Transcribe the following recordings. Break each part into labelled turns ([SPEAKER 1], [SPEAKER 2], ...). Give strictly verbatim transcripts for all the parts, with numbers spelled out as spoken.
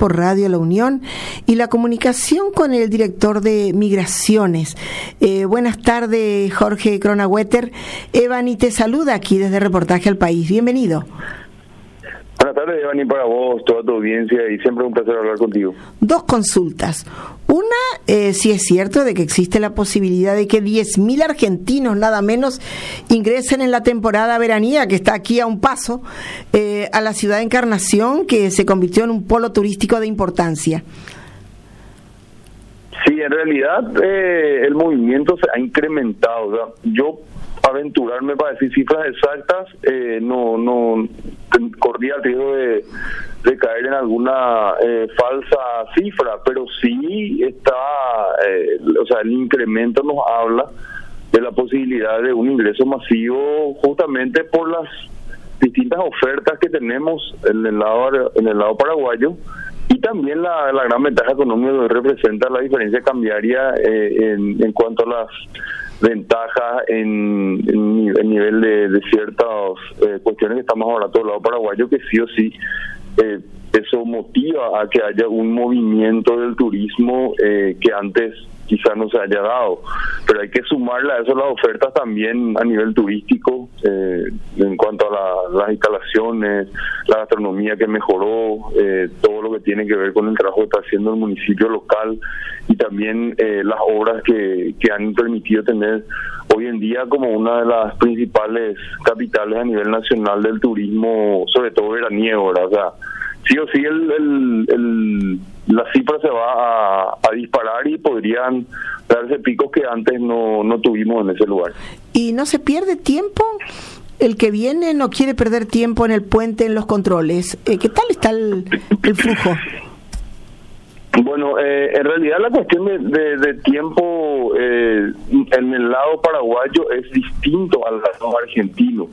[SPEAKER 1] por Radio La Unión y la comunicación con el director de Migraciones. Eh, buenas tardes, Jorge Cronaueter. Evani te saluda aquí desde Reportaje al País. Bienvenido.
[SPEAKER 2] Buenas tardes, Evani, para vos, toda tu audiencia, y siempre un placer hablar contigo.
[SPEAKER 1] Dos consultas. Una, eh, si es cierto de que existe la posibilidad de que diez mil argentinos, nada menos, ingresen en la temporada veraniega, que está aquí a un paso, eh, a la ciudad de Encarnación, que se convirtió en un polo turístico de importancia.
[SPEAKER 2] Sí, en realidad eh, el movimiento se ha incrementado. O sea, yo aventurarme para decir cifras exactas, eh, no no corría el riesgo de, de caer en alguna eh, falsa cifra, pero sí está, eh, o sea, el incremento nos habla de la posibilidad de un ingreso masivo justamente por las distintas ofertas que tenemos en el lado en el lado paraguayo, y también la, la gran ventaja económica que representa la diferencia cambiaria eh, en, en cuanto a las ventajas en, en, en nivel de, de ciertas eh, cuestiones que estamos ahora todo el lado paraguayo, que sí o sí eh, eso motiva a que haya un movimiento del turismo eh, que antes quizás no se haya dado, pero hay que sumarle a eso las ofertas también a nivel turístico, eh, en cuanto a la, las instalaciones, la gastronomía que mejoró, eh, todo lo que tiene que ver con el trabajo que está haciendo el municipio local, y también eh, las obras que, que han permitido tener hoy en día como una de las principales capitales a nivel nacional del turismo, sobre todo veraniego, ¿verdad? O sea, sí o sí el, el, el la cifra se va a, a disparar y podrían darse picos que antes no, no tuvimos en ese lugar.
[SPEAKER 1] ¿Y no se pierde tiempo? El que viene no quiere perder tiempo en el puente, en los controles. Eh, ¿Qué tal está el, el flujo?
[SPEAKER 2] Bueno, eh, en realidad la cuestión de, de, de tiempo eh, en el lado paraguayo es distinto al lado argentino.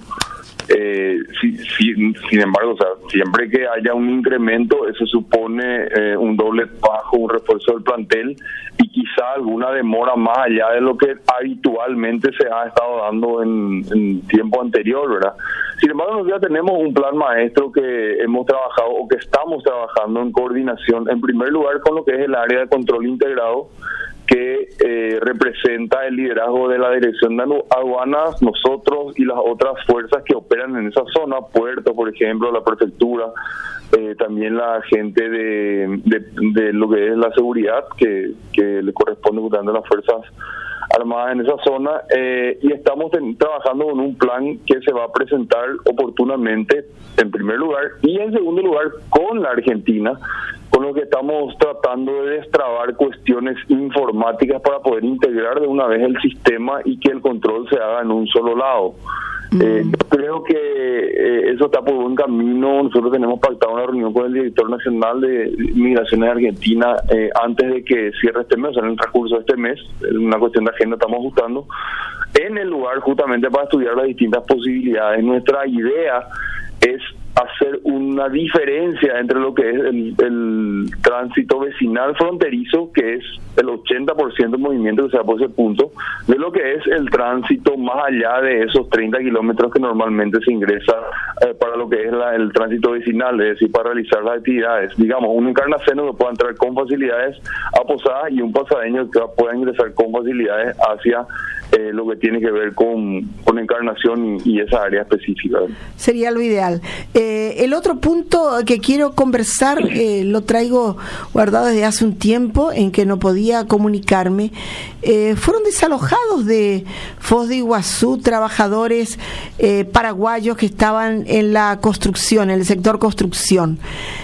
[SPEAKER 2] Eh, si, si, sin embargo, o sea, siempre que haya un incremento, eso supone eh, un doble trabajo, un refuerzo del plantel y quizá alguna demora más allá de lo que habitualmente se ha estado dando en, en tiempo anterior, ¿verdad? Sin embargo, nosotros ya tenemos un plan maestro que hemos trabajado o que estamos trabajando en coordinación, en primer lugar, con lo que es el área de control integrado, que eh, representa el liderazgo de la Dirección de Aduanas, nosotros y las otras fuerzas que operan en esa zona, Puerto, por ejemplo, la prefectura, eh, también la gente de, de, de lo que es la seguridad, que, que le corresponde justamente a las Fuerzas Armadas en esa zona, eh, y estamos ten, trabajando con un plan que se va a presentar oportunamente, en primer lugar, y en segundo lugar, con la Argentina, con lo que estamos tratando de destrabar cuestiones informáticas para poder integrar de una vez el sistema y que el control se haga en un solo lado. Mm. Eh, yo creo que eh, eso está por buen camino. Nosotros tenemos pactado una reunión con el director nacional de Migraciones de Argentina eh, antes de que cierre este mes, o sea, en el transcurso de este mes, una cuestión de agenda estamos ajustando, en el lugar justamente para estudiar las distintas posibilidades. Nuestra idea es hacer una diferencia entre lo que es el, el tránsito vecinal fronterizo, que es el ochenta por ciento del movimiento que se da por ese punto, de lo que es el tránsito más allá de esos treinta kilómetros que normalmente se ingresa eh, para lo que es la, el tránsito vecinal, es decir, para realizar las actividades. Digamos, un encarnaceno que pueda entrar con facilidades a Posadas y un pasadeño que pueda ingresar con facilidades hacia Eh, lo que tiene que ver con, con Encarnación y, y esa área específica.
[SPEAKER 1] Sería lo ideal. Eh, el otro punto que quiero conversar, eh, lo traigo guardado desde hace un tiempo en que no podía comunicarme. Eh, fueron desalojados de Foz de Iguazú trabajadores eh, paraguayos que estaban en la construcción, en el sector construcción.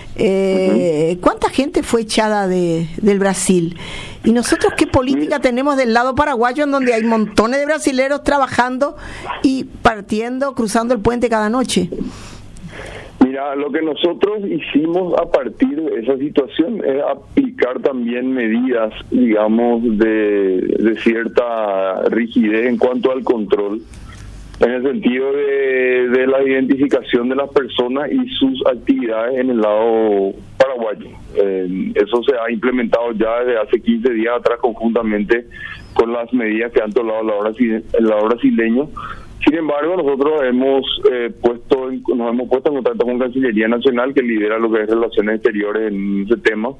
[SPEAKER 1] Eh, uh-huh. ¿Cuánta gente fue echada de del Brasil? Y nosotros, ¿qué política tenemos del lado paraguayo en donde hay montones de brasileros trabajando y partiendo, cruzando el puente cada noche?
[SPEAKER 2] Mira, lo que nosotros hicimos a partir de esa situación es aplicar también medidas, digamos, de, de cierta rigidez en cuanto al control, en el sentido de, de la identificación de las personas y sus actividades en el lado paraguayo. Eh, eso se ha implementado ya desde hace quince días atrás conjuntamente con las medidas que han tomado el lado brasileño Sin embargo, nosotros hemos eh, puesto en, nos hemos puesto en contacto con Cancillería Nacional, que lidera lo que es relaciones exteriores en ese tema,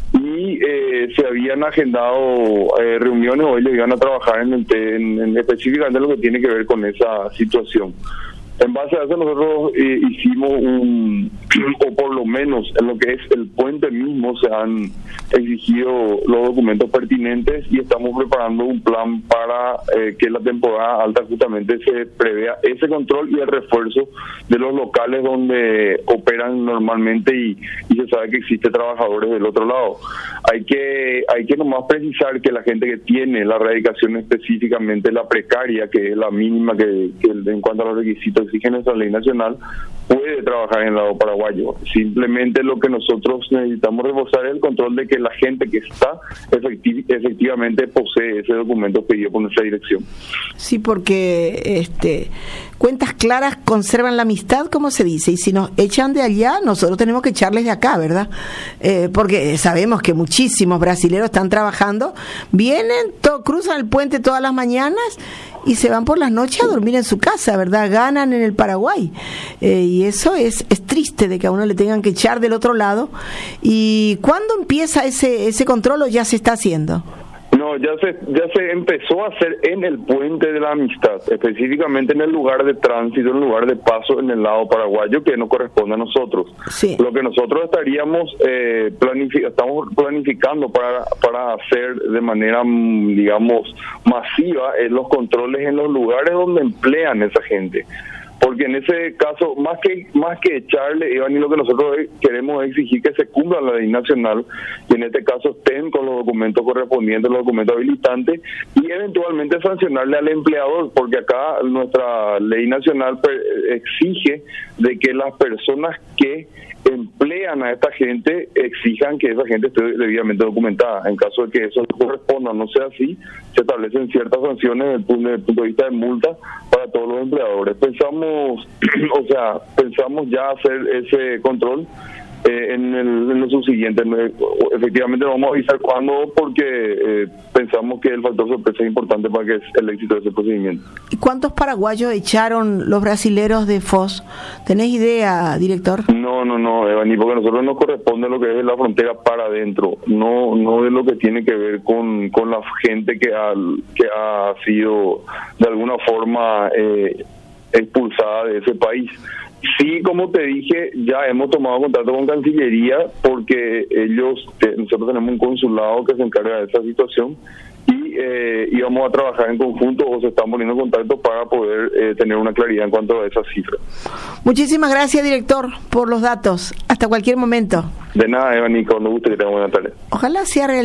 [SPEAKER 2] y eh, se habían agendado eh, reuniones, o ellos iban a trabajar en, el te, en, en específicamente lo que tiene que ver con esa situación. En base a eso nosotros eh, hicimos un, o por lo menos en lo que es el puente mismo se han exigido los documentos pertinentes y estamos preparando un plan para eh, que la temporada alta justamente se prevea ese control y el refuerzo de los locales donde operan normalmente y, y se sabe que existe trabajadores del otro lado. Hay que hay que nomás precisar que la gente que tiene la radicación específicamente la precaria, que es la mínima que, que en cuanto a los requisitos exige nuestra ley nacional, puede trabajar en el lado paraguayo. Simplemente lo que nosotros necesitamos reforzar es el control de que la gente que está efecti- efectivamente posee ese documento pedido por nuestra dirección.
[SPEAKER 1] Sí, porque este cuentas claras conservan la amistad, como se dice, y si nos echan de allá, nosotros tenemos que echarles de acá, ¿verdad? Eh, porque sabemos que muchísimos brasileros están trabajando, vienen, to- cruzan el puente todas las mañanas y se van por las noches a dormir en su casa, ¿verdad? Ganan en el Paraguay. Eh, y eso es, es triste de que a uno le tengan que echar del otro lado. ¿Y cuándo empieza ese ese control o ya se está haciendo?
[SPEAKER 2] No, ya se ya se empezó a hacer en el puente de la amistad, específicamente en el lugar de tránsito, en el lugar de paso en el lado paraguayo, que no corresponde a nosotros.
[SPEAKER 1] Sí.
[SPEAKER 2] Lo que nosotros estaríamos eh, planific- estamos planificando para para hacer de manera, digamos, masiva eh, los controles en los lugares donde emplean esa gente. Porque en ese caso, más que más que echarle, Iván, y lo que nosotros queremos es exigir que se cumpla la ley nacional, y en este caso estén con los documentos correspondientes, los documentos habilitantes, y eventualmente sancionarle al empleador, porque acá nuestra ley nacional exige de que las personas que emplean a esta gente exijan que esa gente esté debidamente documentada. En caso de que eso no corresponda, no sea así, se establecen ciertas sanciones desde el punto, desde el punto de vista de multa para todos los empleadores. Pensamos, o sea, pensamos ya hacer ese control eh, en, el, en lo subsiguiente. Efectivamente no vamos a avisar cuándo, porque eh, pensamos que el factor sorpresa es importante para que el éxito de ese procedimiento.
[SPEAKER 1] ¿Y cuántos paraguayos echaron los brasileros de Foz? ¿Tenés idea, director?
[SPEAKER 2] No, no, no, Evani, porque a nosotros nos corresponde lo que es de la frontera para adentro, no no de lo que tiene que ver con, con la gente que ha, que ha sido de alguna forma eh, expulsada de ese país. Sí, como te dije, ya hemos tomado contacto con Cancillería porque ellos, eh, nosotros tenemos un consulado que se encarga de esa situación y eh, íbamos a trabajar en conjunto o se están poniendo en contacto para poder eh, tener una claridad en cuanto a esas cifras.
[SPEAKER 1] Muchísimas gracias, director, por los datos. Hasta cualquier momento.
[SPEAKER 2] De nada, Evani, cuando guste, que tenga buena tarde.
[SPEAKER 1] Ojalá sea real.